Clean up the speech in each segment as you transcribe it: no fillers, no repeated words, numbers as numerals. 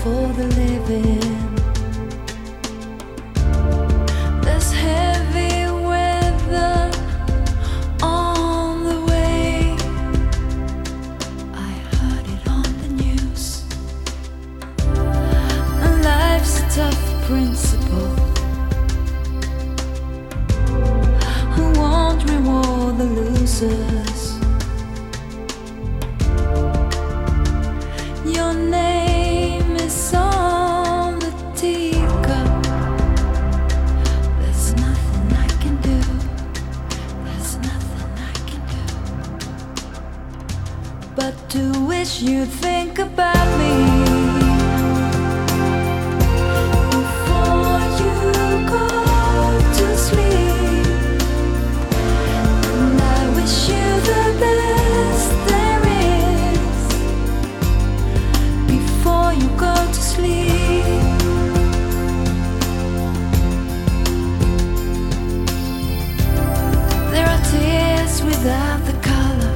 for the living. There's heavy weather on the way. I heard it on the news. And life's a tough principle. Who won't reward the losers? Your name is on the teacup. There's nothing I can do. There's nothing I can do but to wish you'd think about me before you go to sleep. And I wish you the best there is before you go to sleep. There are tears without the color,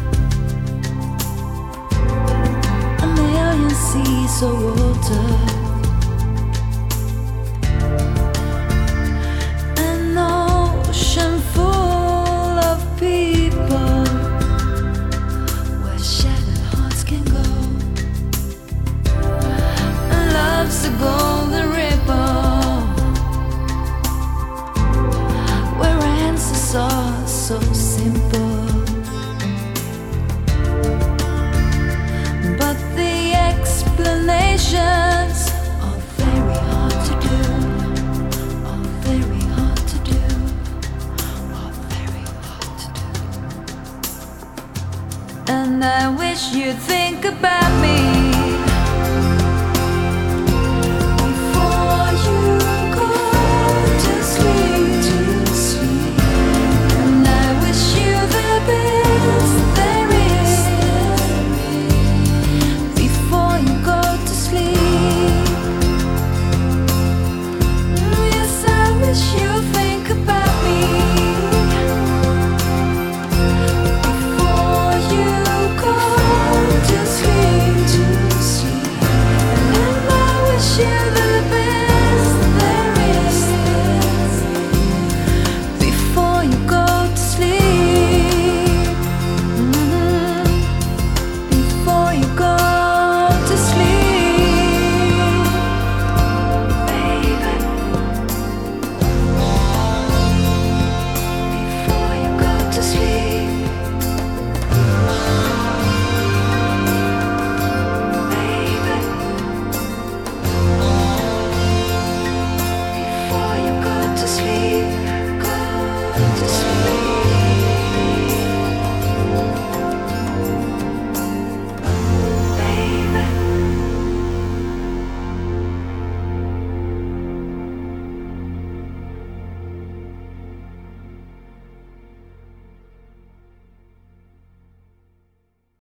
a million seas of water, an ocean full of people where shattered hearts can go. And love's a golden ripple where answers are so simple. But the explanations are very hard to do, are very hard to do, are very hard to do. And I wish you'd think about me